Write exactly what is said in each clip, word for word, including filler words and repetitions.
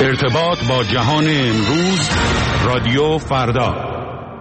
ارتباط با جهان امروز، رادیو فردا.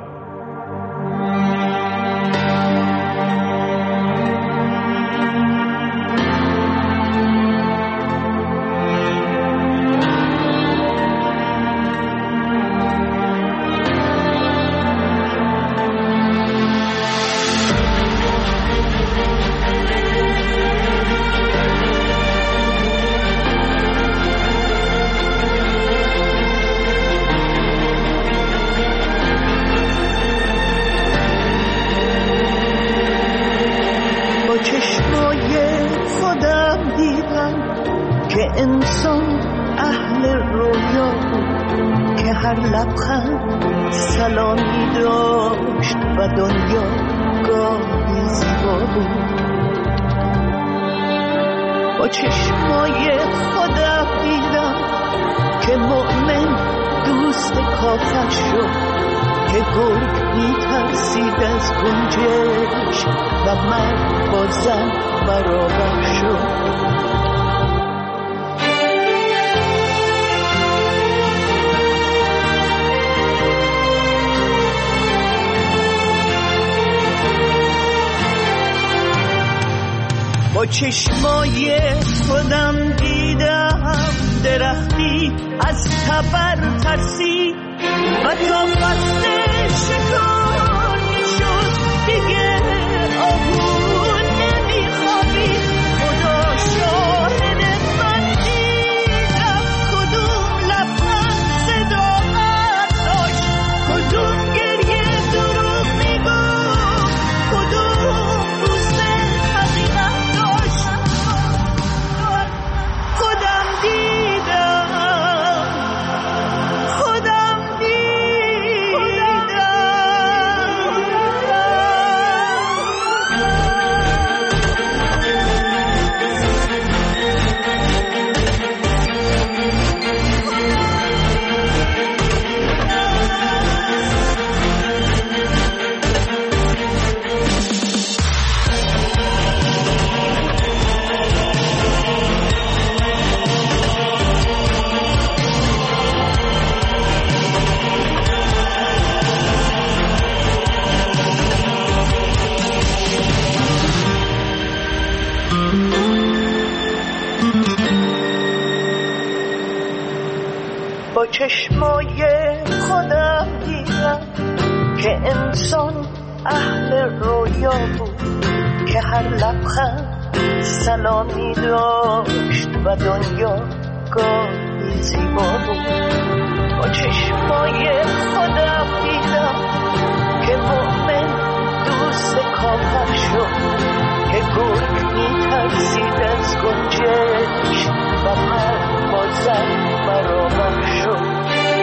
با چشمای خودم دیدم درختی از تبر ترسی و تا فصل شکار میشد دیگه آهون نمیخوابی. خدا شاهد من دیدم کدوم لبخند صداقت داشت، کدوم گریه دروغ میگفت، کدوم بوسه حقیقت. با چشمای خودم دیدم که انسان اهل رویا بود، که هر لبخند سلامی داشت و دنیا گاهی زیبا بود. با چشمای خودم دیدم که مؤمن دوست کافر شد، که گرگ میترسید از گنجش و مرد با زن برابر شد.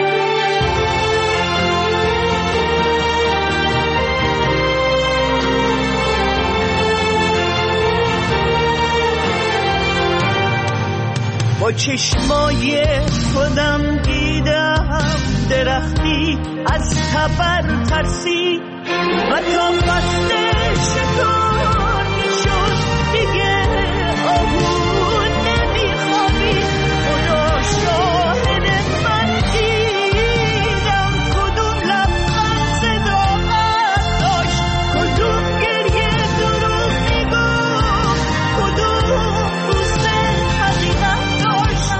با چشمای خودم دیدم درختی از تبر ترسی و تا فصل شکار میشد دیگه آهون نمیخوابی. خدا شاهد من دیدم کدوم لبخند صداقت داشت، کدوم گریه دروغ میگفت، کدوم بوسه حقیقت داشت.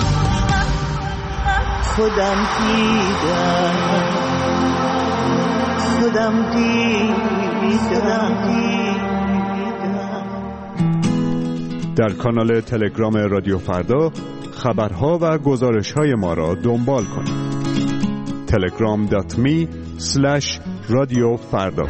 خودم دیدم خودم دیدم در کانال تلگرام رادیو فردا خبرها و گزارش‌های ما را دنبال کنید. تلگرام دات می اسلش رادیو فردا.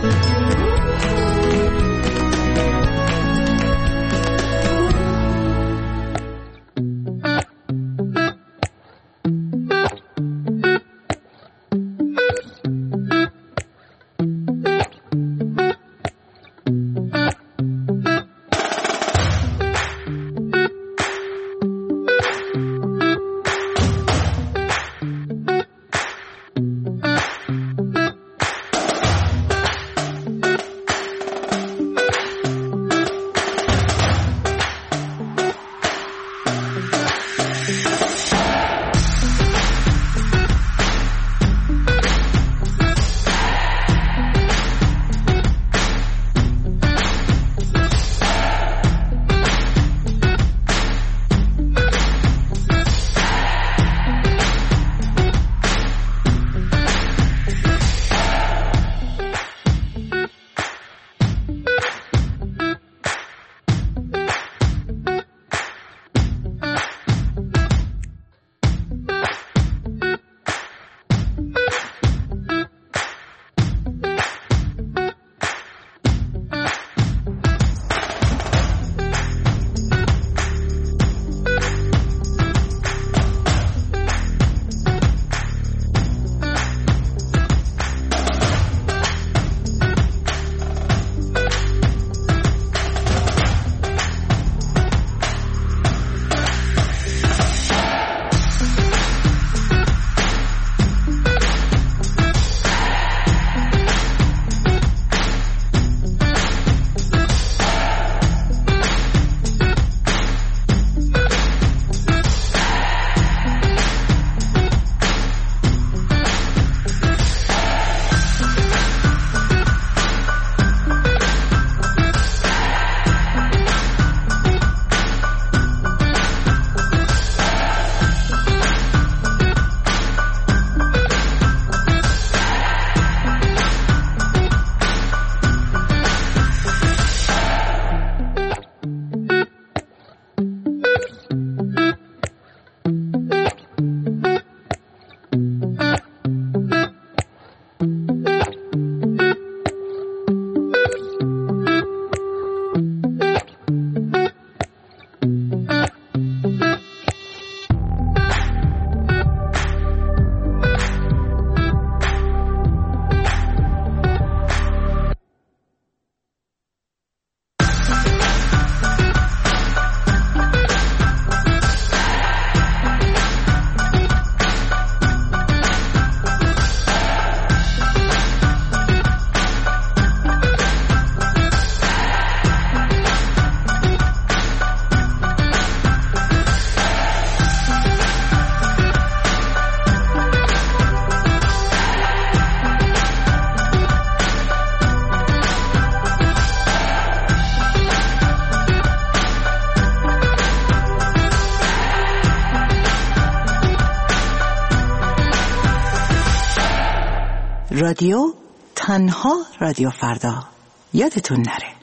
رادیو تنها رادیو فردا، یادتون نره.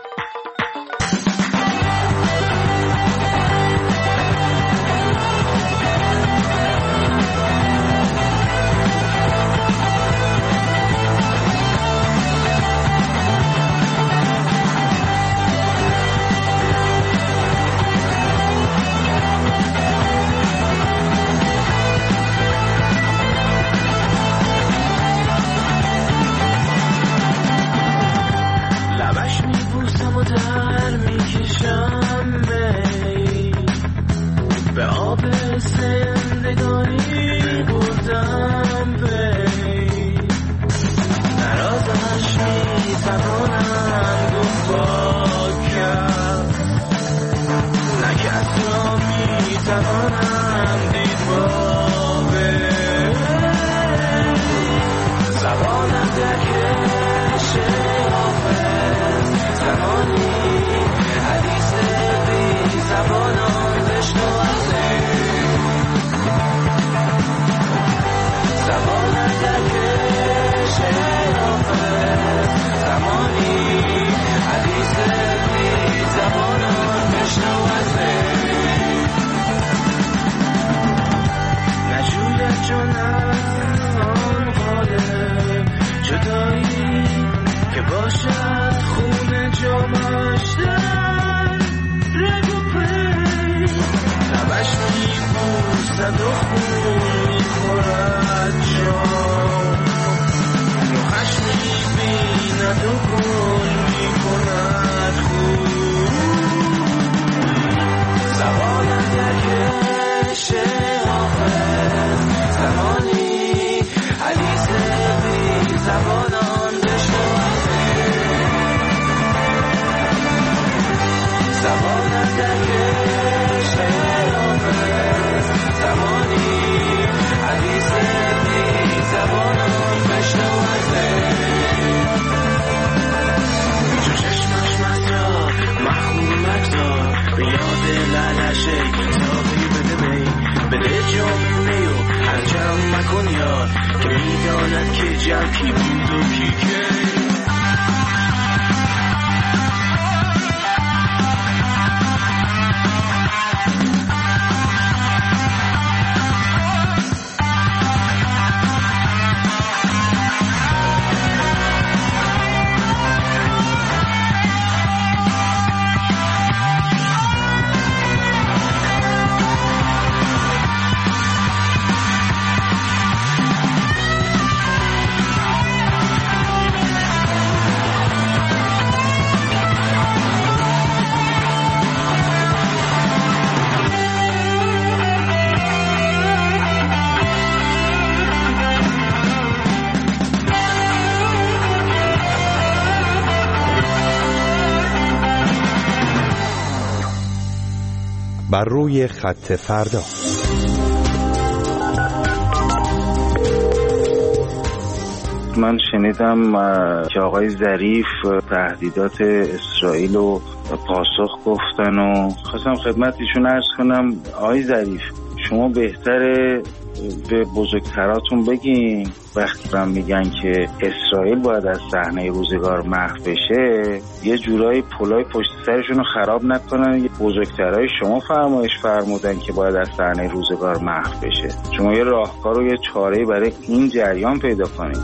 بر روی خط فردا. من شنیدم که آقای ظریف تهدیدات اسرائیل رو پاسخ گفتن و خواستم خدمتشون عرض کنم آقای ظریف شما بهتره به بزرگتراتون بگین وقتی هم میگن که اسرائیل باید از صحنه روزگار محو بشه یه جورایی پلای پشت سرشون رو خراب نکنن. یه بزرگترای شما فرمایش فرمودن که باید از صحنه روزگار محو بشه. شما یه راهکار و یه چاره‌ای برای این جریان پیدا کنید.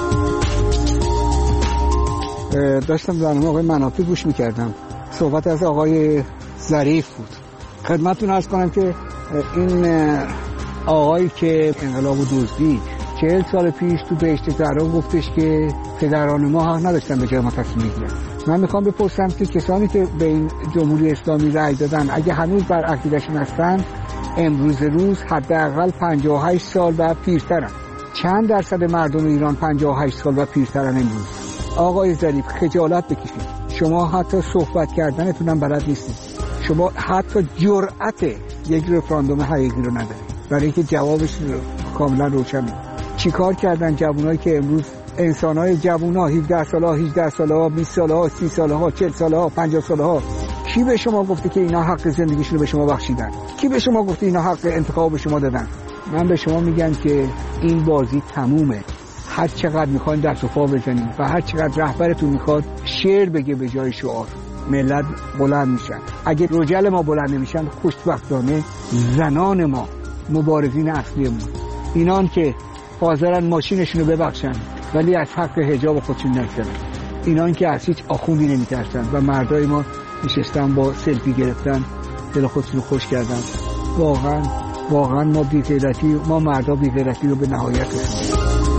داشتم برنامه آقای منافی گوش میکردم، صحبت از آقای ظریف بود. خدمتتون عرض کنم که این آقایی که انقلاب و دزدید چهل سال پیش تو بهشت زهرا گفتش که پدران ما حق نداشتن به جای ما تصمیم بگیرن. من میخوام بپرسم که کسانی که به این جمهوری اسلامی رأی دادن اگه هنوز بر عقیدهشون هستن امروز روز حداقل پنجاه و هشت سال و پیرترن. چند درصد مردم ایران پنجاه و هشت سال و پیرترن امروز؟ آقای ظریف خجالت بکشید. شما حتی صحبت کردنتون هم بلد نیستید. شما حتی جرأت یک رفراندوم حقیقی رو ندارید برای اینکه جوابش رو کاملا روشن. چیکار کردن جوانایی که امروز انسانای جوونا هفده ساله ها هجده ساله ها بیست ساله ها سی ساله ها چهل ساله ها پنجاه ساله ها کی به شما گفته که اینا حق زندگیشون رو به شما بخشیدن؟ کی به شما گفته اینا حق انتخاب به شما دادن؟ من به شما میگم که این بازی تمومه. هر چقدر میخواین دست و پا بزنید و هر چقدر رهبرتون میخواد شعر بگه به جای شعار، ملت بلند میشن. اگه رجال ما بلند نمیشن، خوشبختانه زنان ما مبارزین اصلیمون، اینان که حاضرن ماشینشون رو ببخشن ولی از حق حجاب خودشون نگذرن، اینان که از هیچ آخوندی نمیترسن و مردای ما نشستن با سلفی گرفتن دل خودشون رو خوش کردن. واقعا واقعا ما بی‌غیرتی ما مردا بی‌غیرتی رو به نهایت رسوندیم.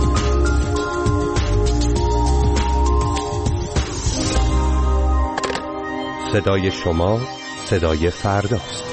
صدای شما صدای فرداست.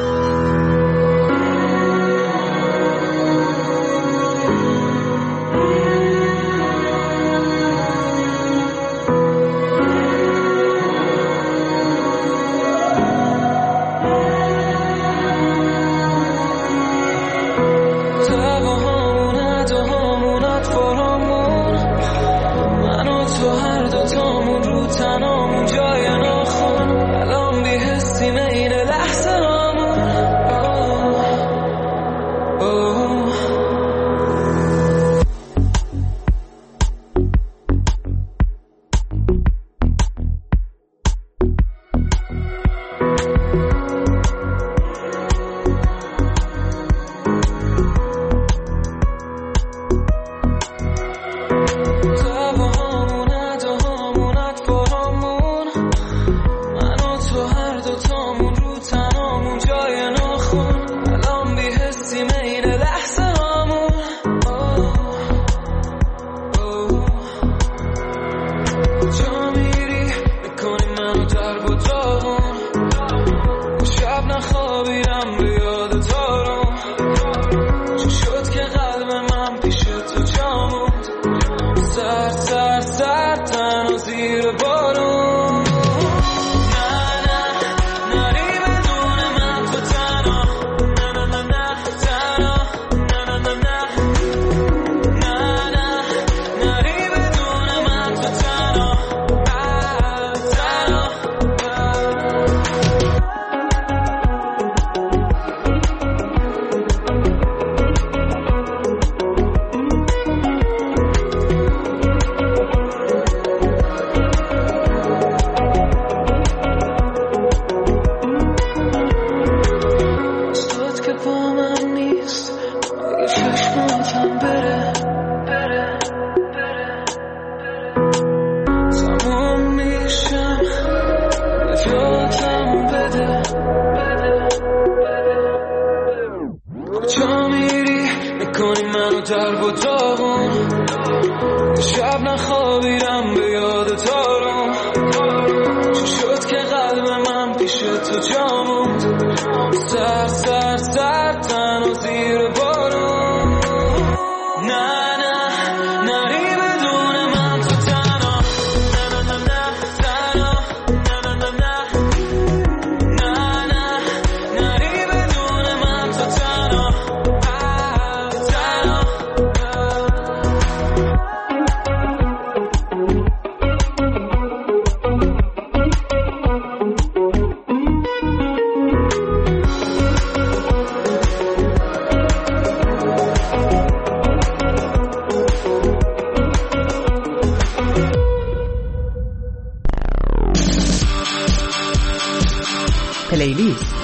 پلیلیست.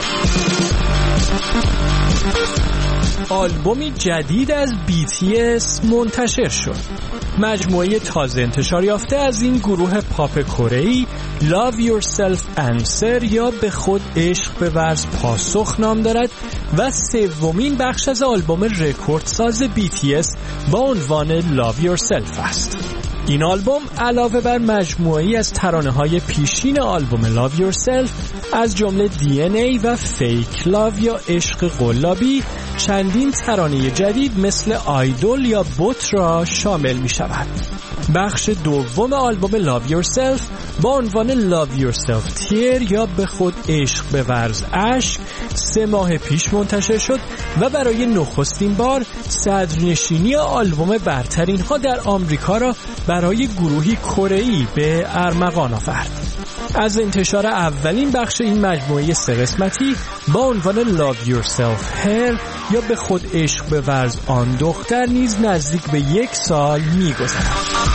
آلبومی جدید از بی تی اس منتشر شد. مجموعه تازه انتشار یافته از این گروه پاپ کره‌ای Love Yourself Answer یا به خود عشق به ورز پاسخ نام دارد و سومین بخش از آلبوم رکوردساز بی تی اس با عنوان Love Yourself است. این آلبوم علاوه بر مجموعه‌ای از ترانه‌های پیشین آلبوم Love Yourself از جمله دی ان ای و Fake Love یا عشق قلابی چندین ترانه جدید مثل آیدول یا بوت را شامل می شود. بخش دوم آلبوم Love Yourself با عنوان Love Yourself Tear یا به خود عشق به ورز اشک سه ماه پیش منتشر شد و برای نخستین بار صدرنشینی آلبوم برترین ها در آمریکا را برای گروهی کره‌ای به ارمغان آورد. از انتشار اولین بخش این مجموعه سه قسمتی با عنوان Love Yourself Her یا به خود عشق بورز آن دختر نیز نزدیک به یک سال می‌گذرد.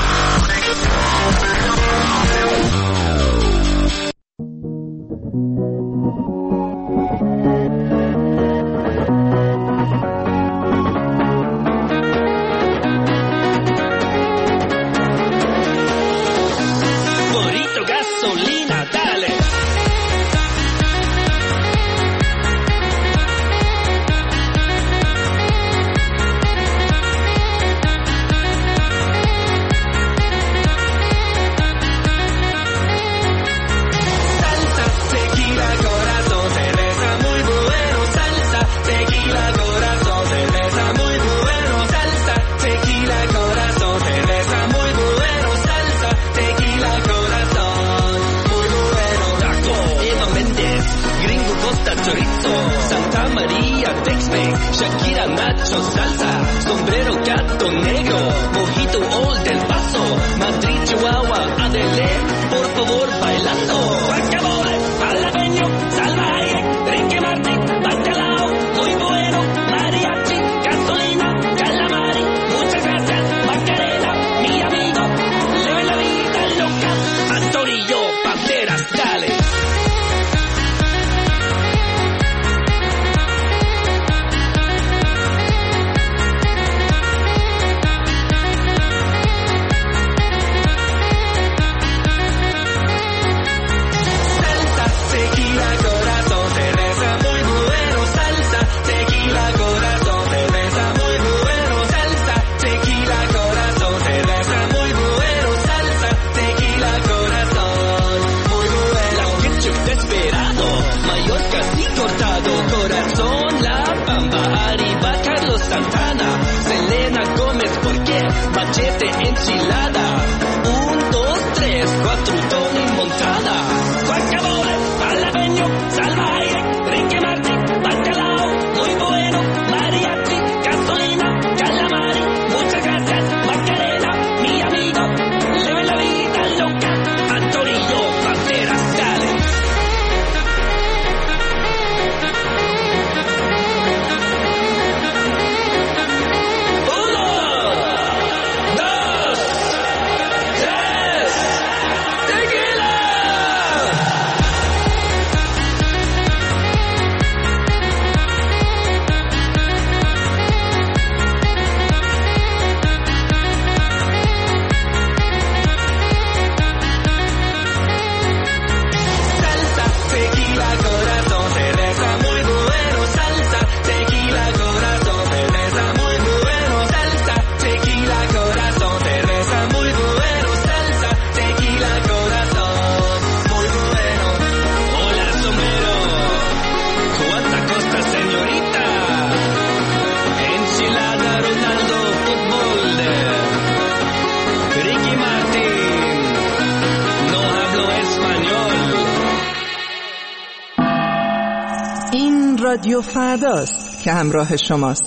Shakira, Nacho, salsa, sombrero, gato negro, mojito, Old del Paso, Madrid, Chihuahua, Adele, por favor, bailando. Guacamole, jalapeño, salvaje, Ricky Martin, pastelao, muy bueno, mariachi, gasolina, calamari, muchas gracias, Macarena, mi amigo, leve la vida loca, Antonio Banderas, dale. Machete enchilada, un, dos, tres, cuatro, Tony Montana, guacamole, jalapeño, salvaje, Ricky Martin, pastelao, muy bueno, mariachi, gasolina, calamari, muchas gracias, Macarena, mi amigo, leve la vida loca, Antonio Banderas, dale. رادیو فرداست که همراه شماست.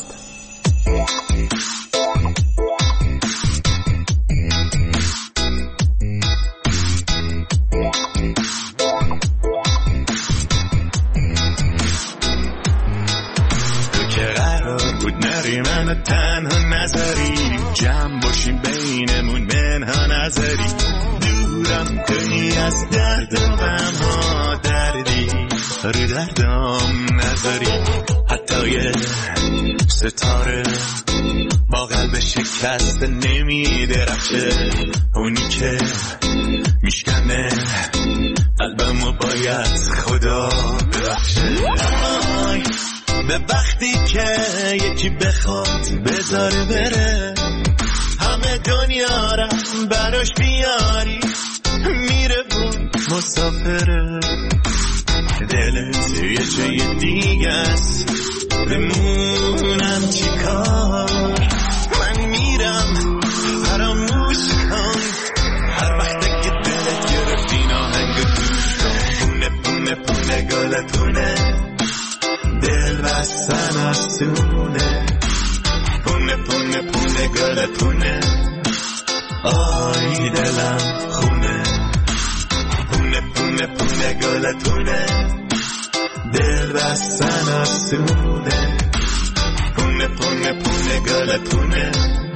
تو که قرار بود نری منو تنها نذاری، جمع باشیم بینمون منها نذاری، دورم کنی از درد و غمها، دردی رو دردم نذاری. حتی یه ستاره با قلب شکسته نمیدرخشه، اونی که میشکنه قلبمو باید خدا ببخشه. آی به وقتی که یکی بخواد بذاره بره، همه دنیا را براش بیاری، میره بود مسافره. دلت یه جای دیگه است، بمونم چی کار؟ من میرم فراموش کن، هر وقت که دلت گرفت این آهنگ توش کن. پونه پونه پونه گلتونه، دل بستن آسونه، پونه پونه پونه گلتونه، آی دلم خونه. پونه پونه پونه پونه گلتونه دل بستن آسونه پونه پونه پونه گلتونه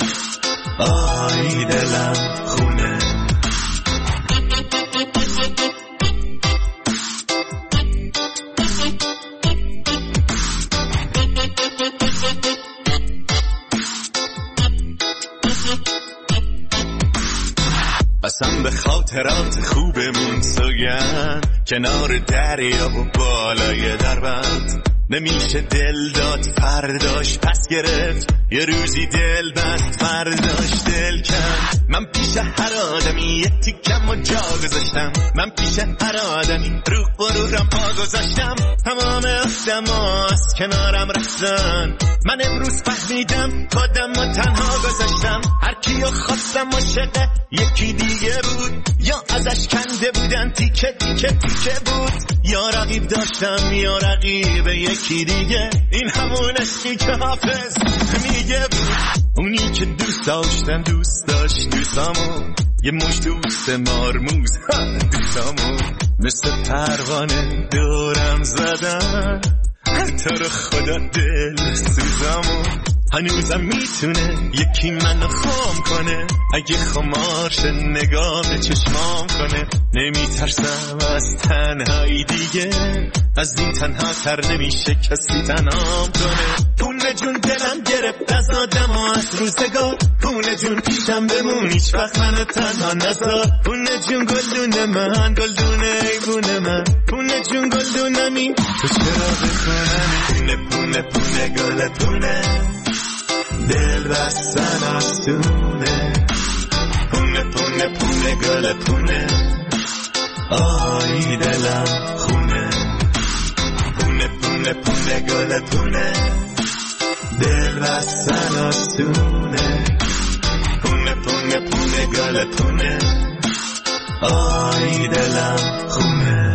آی دلم خونه قسم به خاطرات خوبمون سوگن کنار دریا و بالای دربند نمیشه دل داد فرداش پس گرفت یه روزی دل بست فرداش دل کن من پیش هر آدمی یه تیکم و جا گذاشتم من پیش هر آدمی رو برورم پا گذاشتم تمام آدما از کنارم رفتن من امروز فهمیدم خودم و تنها گذاشتم هر کیو خواستم عاشق یکی دیگه بود یا ازش کنده بودن تیکه تیکه تیکه بود یا رقیب داشتم یا رقیب یکی دیگه این همون عشقی که حافظ میگه بود اونی که دوست داشتم دوست داشت دوستامو یه مش دوست مارموز دوستامو مثل پروانه دورم زدن تو رو خدا دل سوزامو هنوزم میتونه یکی منو خام کنه اگه خمارش نگاه به چشمام کنه نمیترسم از تنهایی دیگه از این تنها تر نمیشه کسی تنهام کنه پونه جون دلم گرفت از آدم و از روزگار پونه جون پیشم بمون هیچ وقت منو تنها نذار پونه جون گلدون من گلدون ایبون من پونه جون گلدونمی تو چرا بخونمی پونه پونه پونه گلتونه دل بستن آسونه پونه پونه پونه گلتونه آی دلم خونه پونه پونه پونه گلتونه دل بستن آسونه پونه پونه پونه گلتونه آی دلم خونه